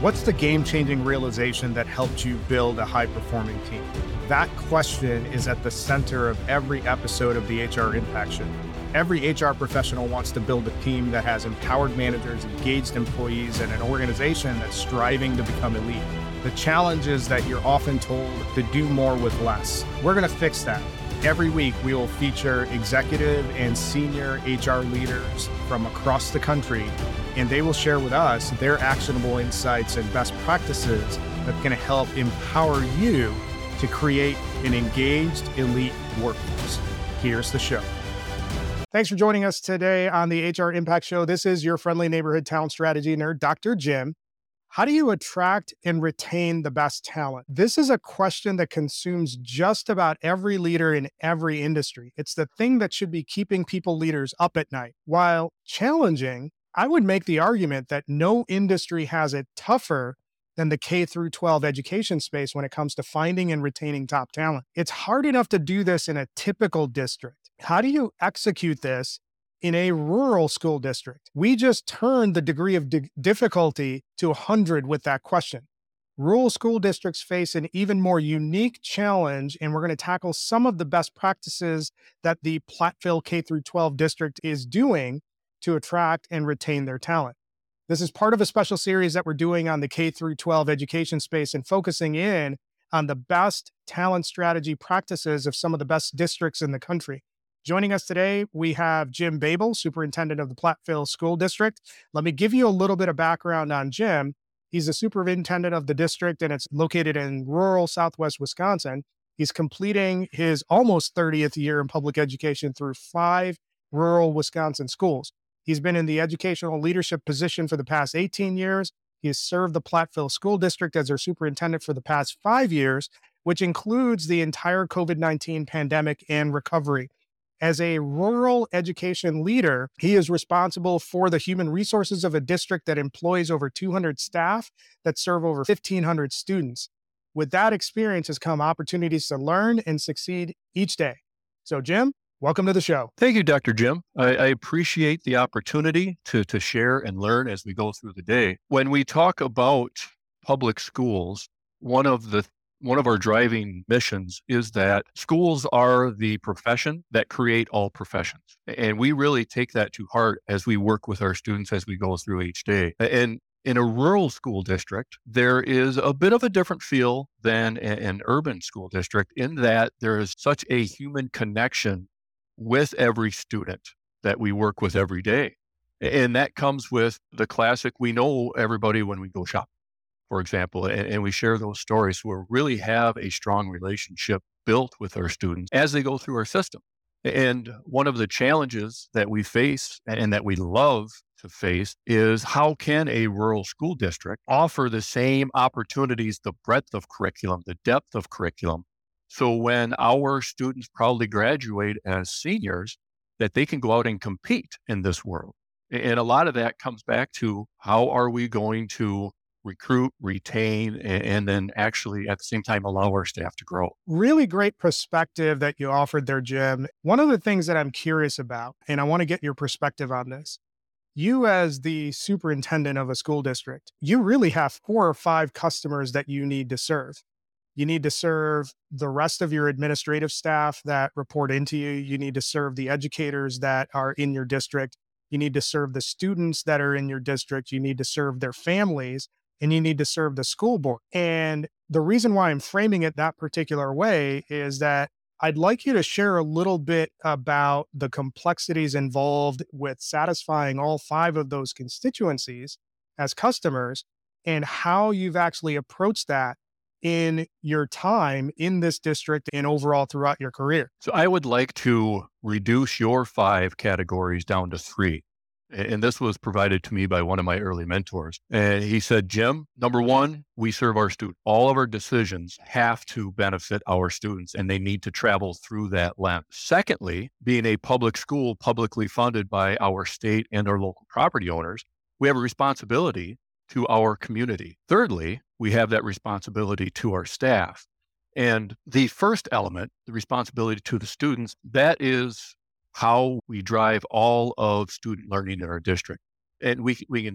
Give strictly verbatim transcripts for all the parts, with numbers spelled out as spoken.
What's the game-changing realization that helped you build a high-performing team? That question is at the center of every episode of the H R Impact Show. Every H R professional wants to build a team that has empowered managers, engaged employees, and an organization that's striving to become elite. The challenge is that you're often told to do more with less. We're going to fix that. Every week, we will feature executive and senior H R leaders from across the country, and they will share with us their actionable insights and best practices that can help empower you to create an engaged, elite workforce. Here's the show. Thanks for joining us today on the H R Impact Show. This is your friendly neighborhood talent strategy nerd, Doctor Jim. How do you attract and retain the best talent? This is a question that consumes just about every leader in every industry. It's the thing that should be keeping people leaders up at night. While challenging, I would make the argument that no industry has it tougher than the K through twelve education space when it comes to finding and retaining top talent. It's hard enough to do this in a typical district. How do you execute this in a rural school district? We just turned the degree of di- difficulty to one hundred with that question. Rural school districts face an even more unique challenge, and we're going to tackle some of the best practices that the Platteville K through twelve district is doing to attract and retain their talent. This is part of a special series that we're doing on the K through twelve education space and focusing in on the best talent strategy practices of some of the best districts in the country. Joining us today, we have Jim Babel, superintendent of the Platteville School District. Let me give you a little bit of background on Jim. He's the superintendent of the district, and it's located in rural southwest Wisconsin. He's completing his almost thirtieth year in public education through five rural Wisconsin schools. He's been in the educational leadership position for the past eighteen years. He has served the Platteville School District as their superintendent for the past five years, which includes the entire COVID nineteen pandemic and recovery. As a rural education leader, he is responsible for the human resources of a district that employs over two hundred staff that serve over fifteen hundred students. With that experience has come opportunities to learn and succeed each day. So, Jim, welcome to the show. Thank you, Doctor Jim. I, I appreciate the opportunity to, to share and learn as we go through the day. When we talk about public schools, one of the One of our driving missions is that schools are the profession that create all professions. And we really take that to heart as we work with our students as we go through each day. And in a rural school district, there is a bit of a different feel than an urban school district in that there is such a human connection with every student that we work with every day. And that comes with the classic, we know everybody when we go shopping, for example, and, and we share those stories. So we really have a strong relationship built with our students as they go through our system. And one of the challenges that we face and that we love to face is how can a rural school district offer the same opportunities, the breadth of curriculum, the depth of curriculum, so when our students proudly graduate as seniors, that they can go out and compete in this world. And a lot of that comes back to how are we going to recruit, retain, and then actually at the same time allow our staff to grow. Really great perspective that you offered there, Jim. One of the things that I'm curious about, and I want to get your perspective on this, you as the superintendent of a school district, you really have four or five customers that you need to serve. You need to serve the rest of your administrative staff that report into you. You need to serve the educators that are in your district. You need to serve the students that are in your district. You need to serve their families. And you need to serve the school board. And the reason why I'm framing it that particular way is that I'd like you to share a little bit about the complexities involved with satisfying all five of those constituencies as customers and how you've actually approached that in your time in this district and overall throughout your career. So I would like to reduce your five categories down to three. And this was provided to me by one of my early mentors. And he said, Jim, number one, we serve our students. All of our decisions have to benefit our students, and they need to travel through that lens. Secondly, being a public school publicly funded by our state and our local property owners, we have a responsibility to our community. Thirdly, we have that responsibility to our staff. And the first element, the responsibility to the students, that is how we drive all of student learning in our district. And we we can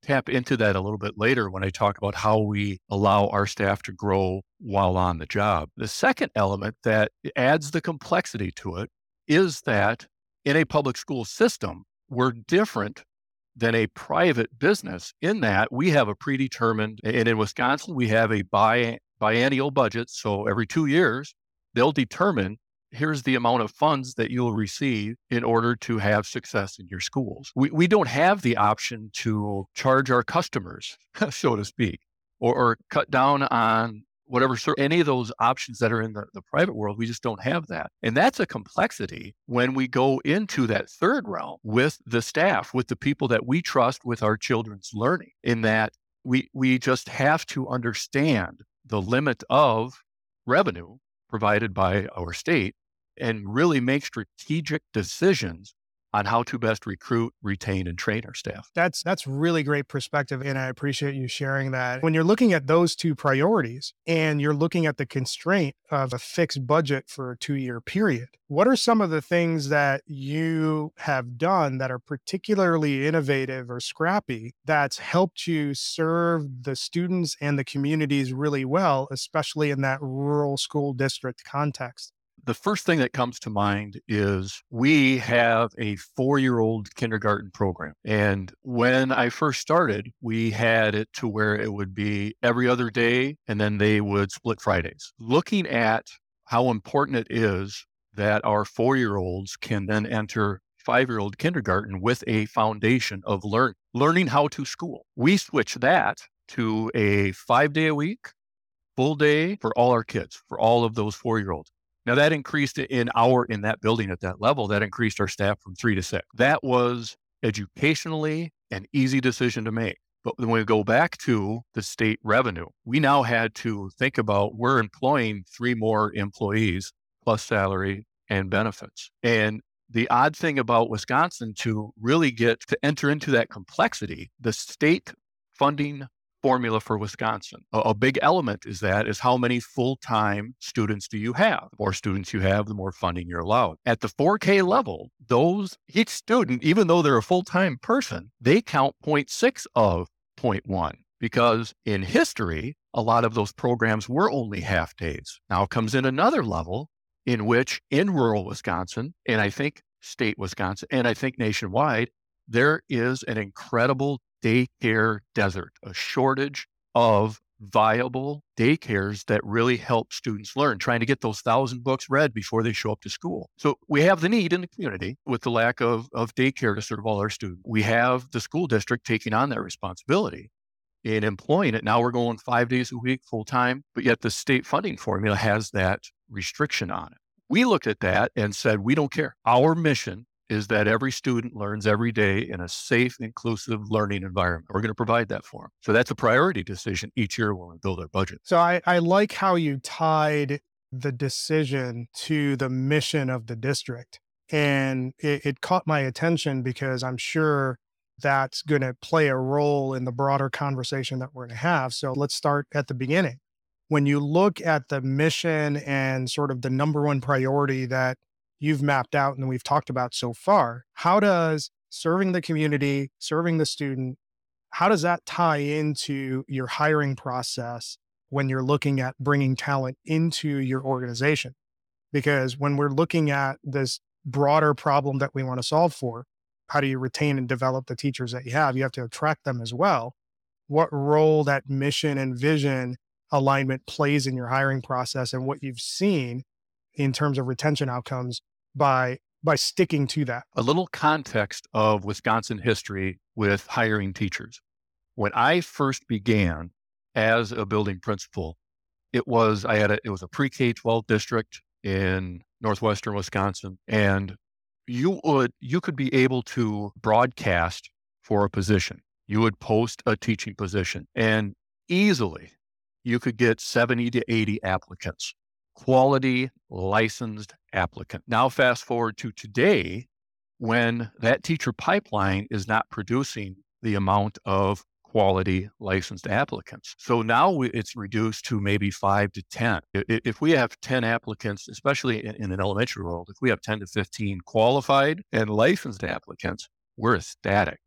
tap into that a little bit later when I talk about how we allow our staff to grow while on the job. The second element that adds the complexity to it is that in a public school system, we're different than a private business in that we have a predetermined, and in Wisconsin, we have a bi- biennial budget. So every two years, they'll determine here's the amount of funds that you'll receive in order to have success in your schools. We, we don't have the option to charge our customers, so to speak, or, or cut down on whatever, any of those options that are in the, the private world. We just don't have that. And that's a complexity when we go into that third realm with the staff, with the people that we trust with our children's learning, in that we, we just have to understand the limit of revenue provided by our state and really make strategic decisions on how to best recruit, retain, and train our staff. That's that's really great perspective, and I appreciate you sharing that. When you're looking at those two priorities and you're looking at the constraint of a fixed budget for a two-year period, what are some of the things that you have done that are particularly innovative or scrappy that's helped you serve the students and the communities really well, especially in that rural school district context? The first thing that comes to mind is we have a four-year-old kindergarten program. And when I first started, we had it to where it would be every other day, and then they would split Fridays. Looking at how important it is that our four-year-olds can then enter five-year-old kindergarten with a foundation of learn, learning how to school. We switched that to a five-day-a-week, full day for all our kids, for all of those four-year-olds. Now that increased in our, in that building at that level, that increased our staff from three to six. That was educationally an easy decision to make. But when we go back to the state revenue, we now had to think about, we're employing three more employees plus salary and benefits. And the odd thing about Wisconsin, to really get to enter into that complexity, the state funding formula for Wisconsin, a, a big element is that is how many full-time students do you have? The more students you have, the more funding you're allowed. At the four K level, those, each student, even though they're a full-time person, they count zero point six of zero point one, because in history, a lot of those programs were only half days. Now comes in another level in which in rural Wisconsin, and I think state Wisconsin, and I think nationwide, there is an incredible daycare desert, a shortage of viable daycares that really help students learn, trying to get those thousand books read before they show up to school. So we have the need in the community with the lack of, of daycare to serve all our students. We have the school district taking on that responsibility in employing it. Now we're going five days a week full time, but yet the state funding formula has that restriction on it. We looked at that and said, we don't care. Our mission is that every student learns every day in a safe, inclusive learning environment. We're going to provide that for them. So that's a priority decision each year when we build our budget. So I, I like how you tied the decision to the mission of the district. And it, it caught my attention because I'm sure that's going to play a role in the broader conversation that we're going to have. So let's start at the beginning. When you look at the mission and sort of the number one priority that you've mapped out and we've talked about so far, how does serving the community, serving the student, how does that tie into your hiring process when you're looking at bringing talent into your organization? Because when we're looking at this broader problem that we want to solve for, how do you retain and develop the teachers that you have? You have to attract them as well. What role that mission and vision alignment plays in your hiring process and what you've seen in terms of retention outcomes by by sticking to that. A little context of Wisconsin history with hiring teachers. When I first began as a building principal, it was I had a it was a pre-K twelve district in northwestern Wisconsin, and you would you could be able to broadcast for a position. You would post a teaching position, and easily you could get seventy to eighty applicants. Quality licensed applicant. Now fast forward to today, when that teacher pipeline is not producing the amount of quality licensed applicants. So now it's reduced to maybe five to ten. If we have ten applicants, especially in an elementary world, if we have ten to fifteen qualified and licensed applicants, we're ecstatic.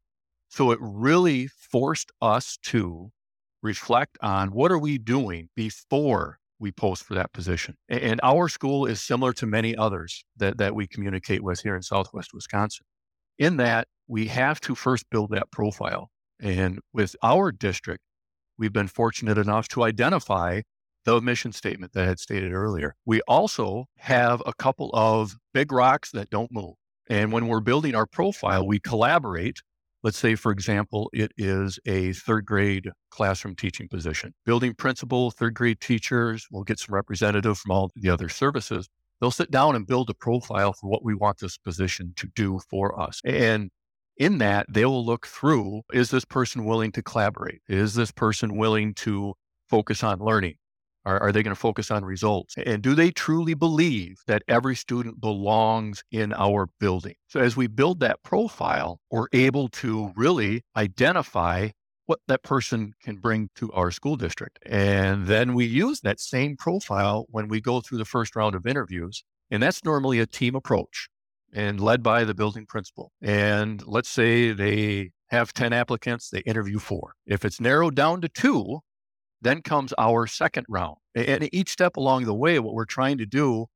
So it really forced us to reflect on what are we doing before we post for that position. And our school is similar to many others that, that we communicate with here in Southwest Wisconsin, in that we have to first build that profile. And with our district, we've been fortunate enough to identify the mission statement that I had stated earlier. We also have a couple of big rocks that don't move. And when we're building our profile, we collaborate. Let's say, for example, it is a third grade classroom teaching position. Building principal, third grade teachers, we'll get some representative from all the other services. They'll sit down and build a profile for what we want this position to do for us. And in that, they will look through, is this person willing to collaborate? Is this person willing to focus on learning? Are, are they going to focus on results? And do they truly believe that every student belongs in our building? So as we build that profile, we're able to really identify what that person can bring to our school district. And then we use that same profile when we go through the first round of interviews. And that's normally a team approach and led by the building principal. And let's say they have ten applicants, they interview four. If it's narrowed down to two, then comes our second round. And each step along the way, what we're trying to do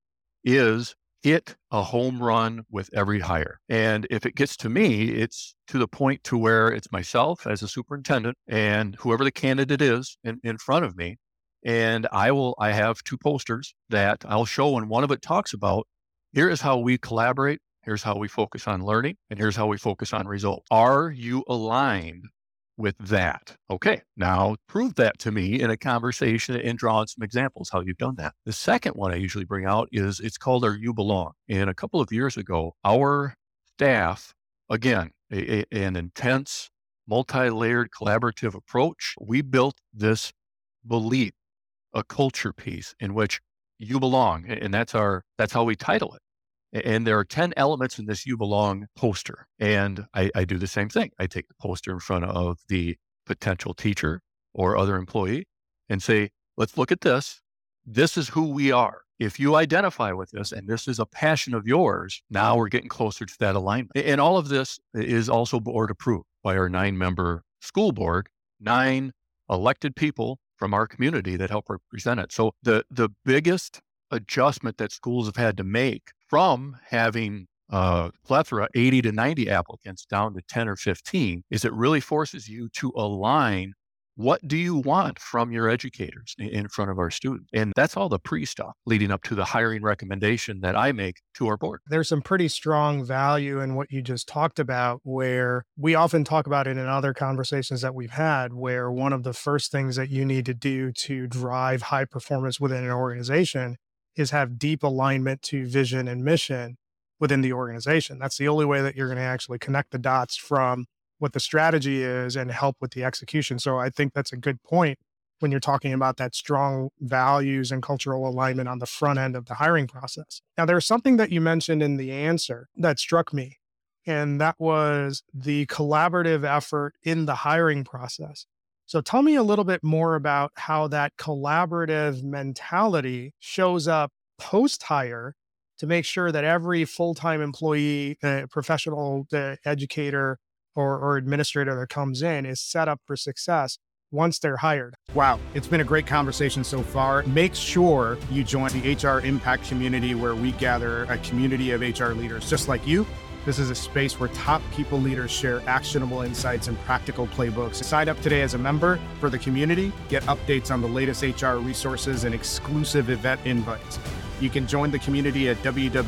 is hit a home run with every hire. And if it gets to me, it's to the point to where it's myself as a superintendent and whoever the candidate is in, in front of me. And I will, I have two posters that I'll show, and one of it talks about, here is how we collaborate, here's how we focus on learning, and here's how we focus on results. Are you aligned with that? Okay, now prove that to me in a conversation and draw on some examples how you've done that. The second one I usually bring out is, it's called our You Belong. And a couple of years ago, our staff, again, a, a, an intense, multi-layered collaborative approach, we built this belief, a culture piece in which you belong. And that's our, that's how we title it. And there are ten elements in this You Belong poster. And I, I do the same thing. I take the poster in front of the potential teacher or other employee and say, let's look at this. This is who we are. If you identify with this and this is a passion of yours, now we're getting closer to that alignment. And all of this is also board approved by our nine member school board, nine elected people from our community that help represent it. So the, the biggest adjustment that schools have had to make from having a plethora, eighty to ninety applicants down to ten or fifteen, is it really forces you to align what do you want from your educators in front of our students. And that's all the pre-stuff leading up to the hiring recommendation that I make to our board. There's some pretty strong value in what you just talked about, where we often talk about it in other conversations that we've had, where one of the first things that you need to do to drive high performance within an organization is have deep alignment to vision and mission within the organization. That's the only way that you're going to actually connect the dots from what the strategy is and help with the execution. So I think that's a good point when you're talking about that strong values and cultural alignment on the front end of the hiring process. Now, there's something that you mentioned in the answer that struck me, and that was the collaborative effort in the hiring process. So tell me a little bit more about how that collaborative mentality shows up post-hire to make sure that every full-time employee, uh, professional, uh, educator, or, or administrator that comes in is set up for success once they're hired. Wow, it's been a great conversation so far. Make sure you join the H R Impact community, where we gather a community of H R leaders just like you. This is a space where top people leaders share actionable insights and practical playbooks. Sign up today as a member for the community. Get updates on the latest H R resources and exclusive event invites. You can join the community at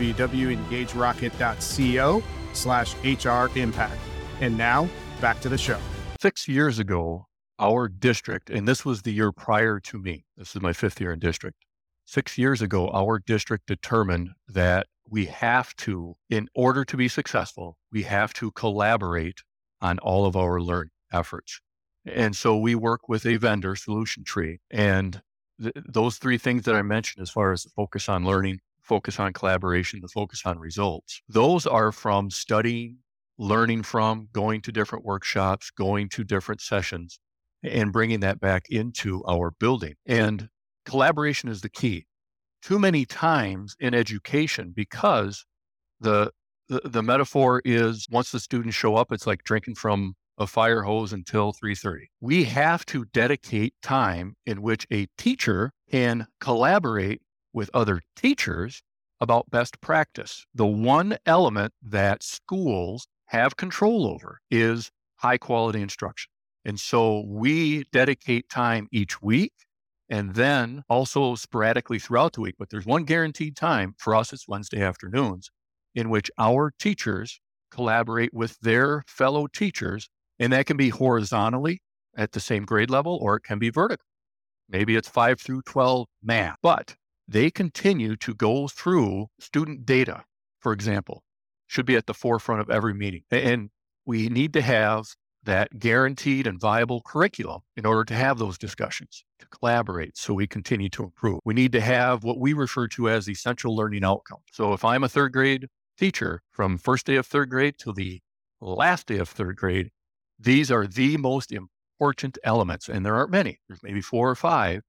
www.engagerocket.co slash HR Impact. And now, back to the show. Six years ago, our district, and this was the year prior to me, this is my fifth year in district. Six years ago, our district determined that we have to, in order to be successful, we have to collaborate on all of our learning efforts. And so we work with a vendor, Solution Tree. And th- those three things that I mentioned, as far as the focus on learning, focus on collaboration, the focus on results, those are from studying, learning from, going to different workshops, going to different sessions, and bringing that back into our building. And collaboration is the key. Too many times in education, because the, the the metaphor is, once the students show up, it's like drinking from a fire hose until three thirty. We have to dedicate time in which a teacher can collaborate with other teachers about best practice. The one element that schools have control over is high quality instruction. And so we dedicate time each week and then also sporadically throughout the week. But there's one guaranteed time for us, it's Wednesday afternoons, in which our teachers collaborate with their fellow teachers. And that can be horizontally at the same grade level, or it can be vertical. Maybe it's five through twelve math, but they continue to go through student data, for example, should be at the forefront of every meeting. And we need to have that guaranteed and viable curriculum in order to have those discussions, to collaborate so we continue to improve. We need to have what we refer to as essential learning outcomes. So if I'm a third grade teacher, from first day of third grade to the last day of third grade, these are the most important elements. And there aren't many. There's maybe four or five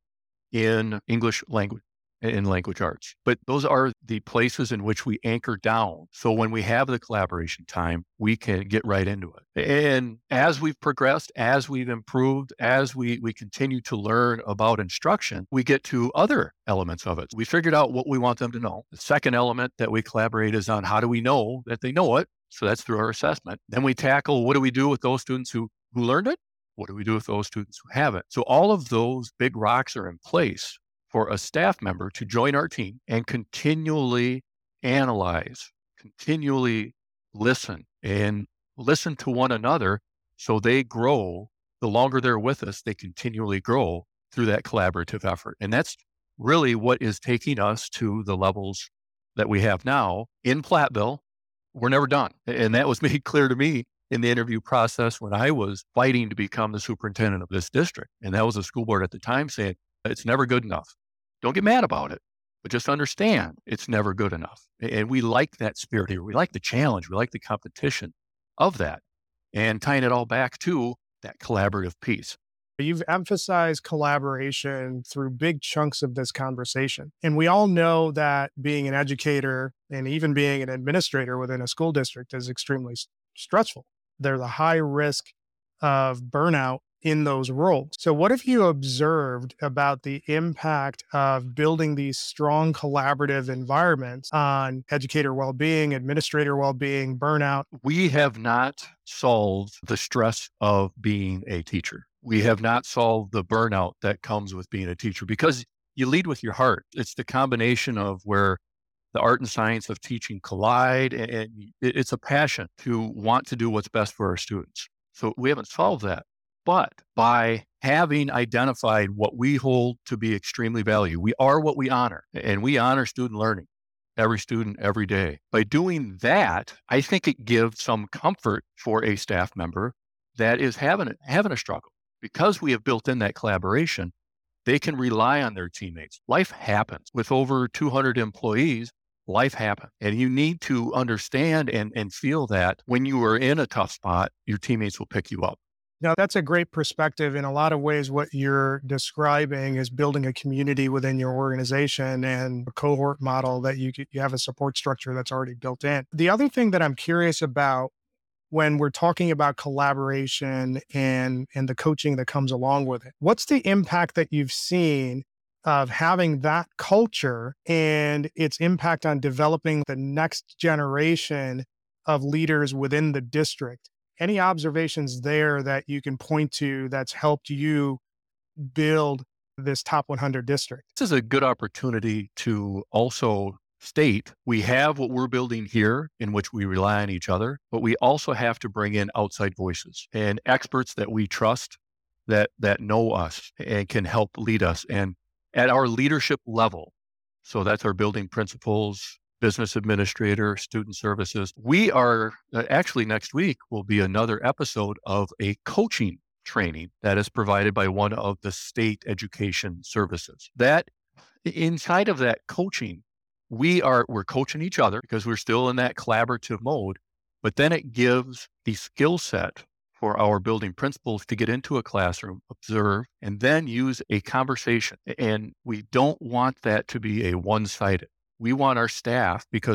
in English language, in language arts. But those are the places in which we anchor down. So when we have the collaboration time, we can get right into it. And as we've progressed, as we've improved, as we, we continue to learn about instruction, we get to other elements of it. We figured out what we want them to know. The second element that we collaborate is on how do we know that they know it? So that's through our assessment. Then we tackle what do we do with those students who, who learned it? What do we do with those students who haven't? So all of those big rocks are in place for a staff member to join our team and continually analyze, continually listen and listen to one another so they grow. The longer they're with us, they continually grow through that collaborative effort. And that's really what is taking us to the levels that we have now in Platteville. We're never done. And that was made clear to me in the interview process when I was fighting to become the superintendent of this district. And that was the school board at the time saying, it's never good enough. Don't get mad about it, but just understand it's never good enough. And we like that spirit here. We like the challenge. We like the competition of that. And tying it all back to that collaborative piece. You've emphasized collaboration through big chunks of this conversation. And we all know that being an educator and even being an administrator within a school district is extremely stressful. There's a high risk of burnout in those roles. So what have you observed about the impact of building these strong collaborative environments on educator well-being, administrator well-being, burnout? We have not solved the stress of being a teacher. We have not solved the burnout that comes with being a teacher because you lead with your heart. It's the combination of where the art and science of teaching collide, and it's a passion to want to do what's best for our students. So we haven't solved that. But by having identified what we hold to be extremely valuable, we are what we honor, and we honor student learning, every student, every day. By doing that, I think it gives some comfort for a staff member that is having, having a struggle. Because we have built in that collaboration, they can rely on their teammates. Life happens. With over two hundred employees, life happens. And you need to understand and, and feel that when you are in a tough spot, your teammates will pick you up. Now, that's a great perspective. In a lot of ways, what you're describing is building a community within your organization and a cohort model that you, you have a support structure that's already built in. The other thing that I'm curious about when we're talking about collaboration and, and the coaching that comes along with it, what's the impact that you've seen of having that culture and its impact on developing the next generation of leaders within the district? Any observations there that you can point to that's helped you build this top one hundred district? This is a good opportunity to also state we have what we're building here in which we rely on each other, but we also have to bring in outside voices and experts that we trust, that that know us and can help lead us. And at our leadership level, so that's our building principals, business administrator, student services. We are uh, actually next week will be another episode of a coaching training that is provided by one of the state education services. That inside of that coaching, we are we're coaching each other because we're still in that collaborative mode, but then it gives the skill set for our building principals to get into a classroom, observe, and then use a conversation. And we don't want that to be a one-sided. We want our staff, because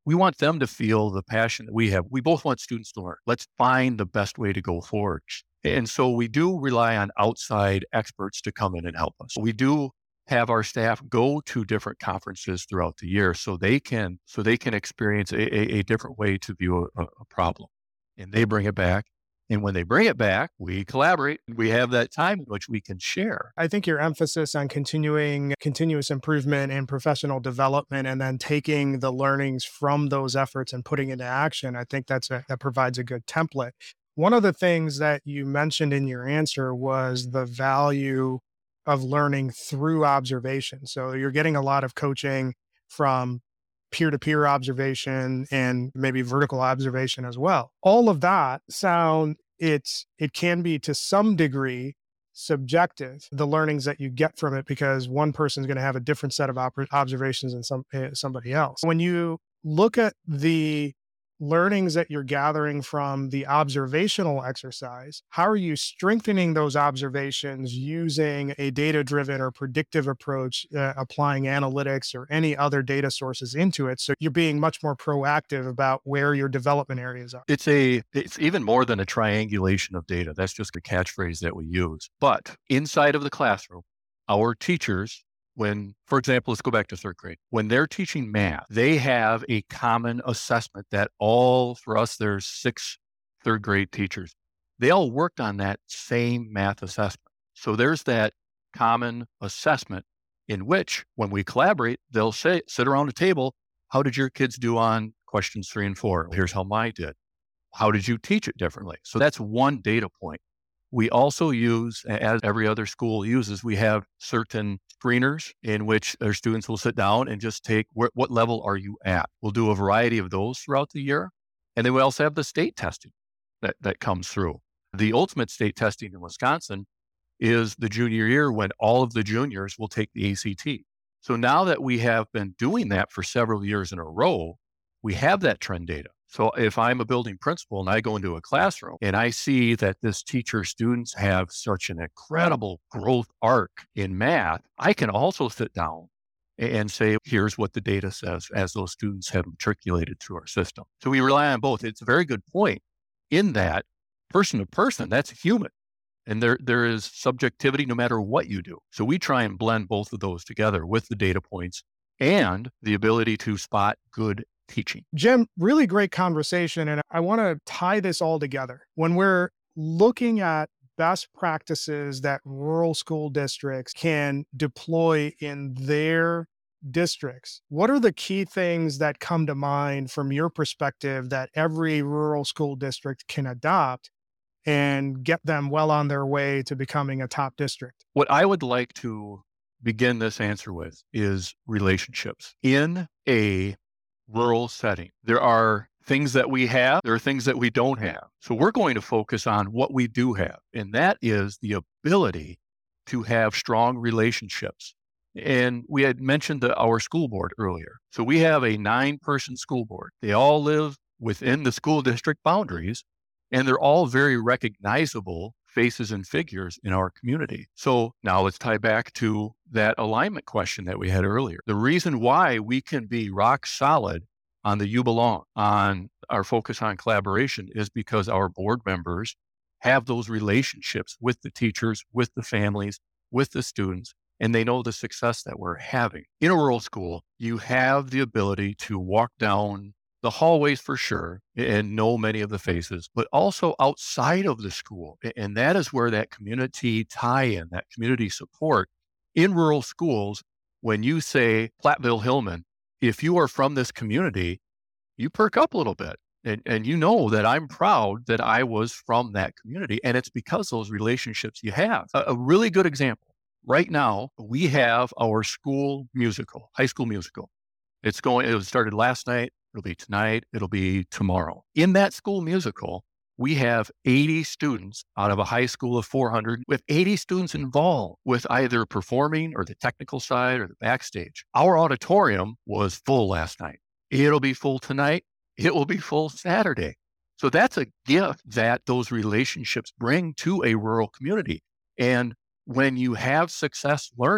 We want them to feel the passion that we have. We both want students to learn. Let's find the best way to go forward. And so we do rely on outside experts to come in and help us. We do have our staff go to different conferences throughout the year so they can so they can experience a, a, a different way to view a, a problem. And they bring it back. And when they bring it back, we collaborate. We have that time in which we can share. I think your emphasis on continuing continuous improvement and professional development and then taking the learnings from those efforts and putting into action, I think that's a, that provides a good template. One of the things that you mentioned in your answer was the value of learning through observation. So you're getting a lot of coaching from peer-to-peer observation and maybe vertical observation as well. All of that sound, it's, it can be to some degree subjective, the learnings that you get from it, because one person's going to have a different set of op- observations than some, uh, somebody else. When you look at the learnings that you're gathering from the observational exercise, how are you strengthening those observations using a data-driven or predictive approach, uh, applying analytics or any other data sources into it? So you're being much more proactive about where your development areas are. It's a, it's even more than a triangulation of data. That's just a catchphrase that we use. But inside of the classroom, our teachers, when, for example, let's go back to third grade. When they're teaching math, they have a common assessment that all, for us, there's six third grade teachers. They all worked on that same math assessment. So there's that common assessment in which, when we collaborate, they'll say, sit around a table, how did your kids do on questions three and four? Here's how mine did. How did you teach it differently? So that's one data point. We also use, as every other school uses, we have certain screeners in which our students will sit down and just take, wh- what level are you at? We'll do a variety of those throughout the year. And then we also have the state testing that, that comes through. The ultimate state testing in Wisconsin is the junior year when all of the juniors will take the A C T. So now that we have been doing that for several years in a row, we have that trend data. So if I'm a building principal and I go into a classroom and I see that this teacher students have such an incredible growth arc in math, I can also sit down and say, here's what the data says as those students have matriculated through our system. So we rely on both. It's a very good point in that person to person, that's human. And there, there is subjectivity no matter what you do. So we try and blend both of those together with the data points and the ability to spot good teaching. Jim, really great conversation. And I want to tie this all together. When we're looking at best practices that rural school districts can deploy in their districts, what are the key things that come to mind from your perspective that every rural school district can adopt and get them well on their way to becoming a top district? What I would like to begin this answer with is relationships. In a rural setting, there are things that we have, there are things that we don't have. So we're going to focus on what we do have, and that is the ability to have strong relationships. And we had mentioned the, our school board earlier. So we have a nine-person school board. They all live within the school district boundaries, and they're all very recognizable faces and figures in our community. So now let's tie back to that alignment question that we had earlier. The reason why we can be rock solid on the You Belong, on our focus on collaboration, is because our board members have those relationships with the teachers, with the families, with the students, and they know the success that we're having. In a rural school, you have the ability to walk down the hallways for sure and know many of the faces, but also outside of the school. And that is where that community tie-in, that community support in rural schools, when you say Platteville Hillman, if you are from this community, you perk up a little bit. And, and you know that I'm proud that I was from that community. And it's because those relationships you have. A, a really good example. Right now, we have our school musical, high school musical. It's going, it was started last night. It'll be tonight. It'll be tomorrow. In that school musical, we have eighty students out of a high school of four hundred, with eighty students involved with either performing or the technical side or the backstage. Our auditorium was full last night. It'll be full tonight. It will be full Saturday. So that's a gift that those relationships bring to a rural community. And when you have success learning,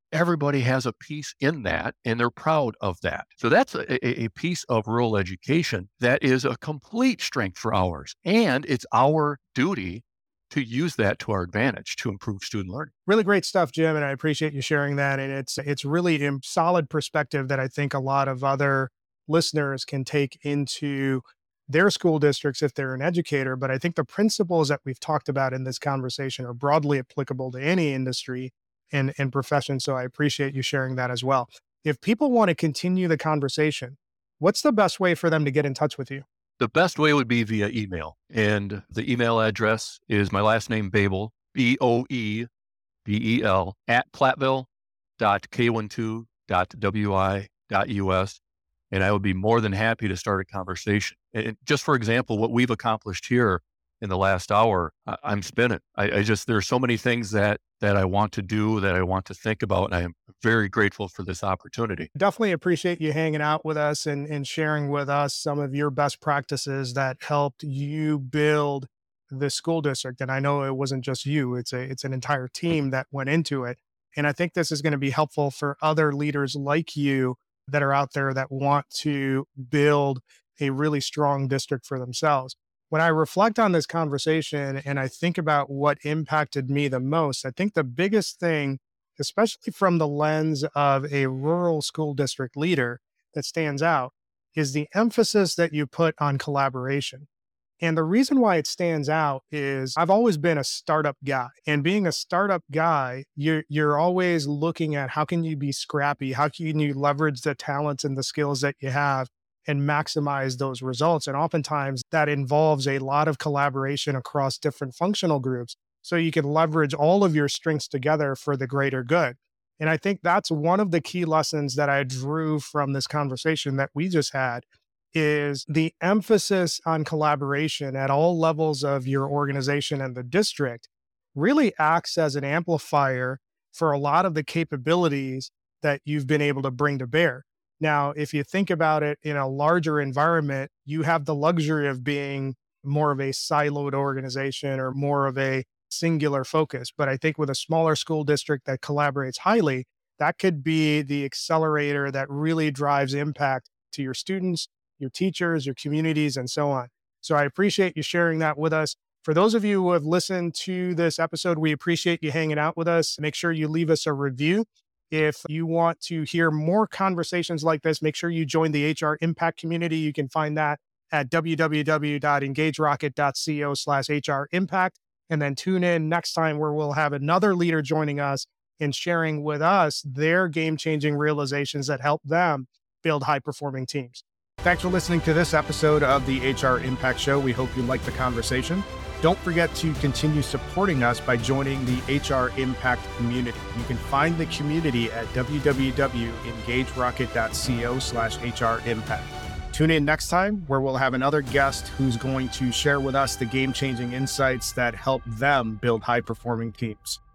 everybody has a piece in that and they're proud of that. So that's a, a piece of rural education that is a complete strength for ours. And it's our duty to use that to our advantage to improve student learning. Really great stuff, Jim, and I appreciate you sharing that. And it's it's really a solid perspective that I think a lot of other listeners can take into their school districts if they're an educator. But I think the principles that we've talked about in this conversation are broadly applicable to any industry and, and profession. So I appreciate you sharing that as well. If people want to continue the conversation, what's the best way for them to get in touch with you? The best way would be via email. And the email address is my last name, Boebel, B O E B E L, at platteville dot k twelve dot w i dot u s. And I would be more than happy to start a conversation. And just for example, what we've accomplished here in the last hour, I, I'm spinning. I, I just, there's so many things that that I want to do, that I want to think about. And I am very grateful for this opportunity. Definitely appreciate you hanging out with us and, and sharing with us some of your best practices that helped you build the school district. And I know it wasn't just you, it's a it's an entire team that went into it. And I think this is going to be helpful for other leaders like you that are out there that want to build a really strong district for themselves. When I reflect on this conversation and I think about what impacted me the most, I think the biggest thing, especially from the lens of a rural school district leader, that stands out is the emphasis that you put on collaboration. And the reason why it stands out is I've always been a startup guy. And being a startup guy, you're, you're always looking at how can you be scrappy? How can you leverage the talents and the skills that you have and maximize those results? And oftentimes that involves a lot of collaboration across different functional groups, so you can leverage all of your strengths together for the greater good. And I think that's one of the key lessons that I drew from this conversation that we just had, is the emphasis on collaboration at all levels of your organization and the district really acts as an amplifier for a lot of the capabilities that you've been able to bring to bear. Now, if you think about it in a larger environment, you have the luxury of being more of a siloed organization or more of a singular focus. But I think with a smaller school district that collaborates highly, that could be the accelerator that really drives impact to your students, your teachers, your communities, and so on. So I appreciate you sharing that with us. For those of you who have listened to this episode, we appreciate you hanging out with us. Make sure you leave us a review. If you want to hear more conversations like this, make sure you join the H R Impact community. You can find that at w w w dot engage rocket dot co slash H R Impact. And then tune in next time where we'll have another leader joining us and sharing with us their game-changing realizations that help them build high-performing teams. Thanks for listening to this episode of the H R Impact Show. We hope you liked the conversation. Don't forget to continue supporting us by joining the H R Impact community. You can find the community at w w w dot engage rocket dot co slash H R Impact. Tune in next time where we'll have another guest who's going to share with us the game-changing insights that help them build high-performing teams.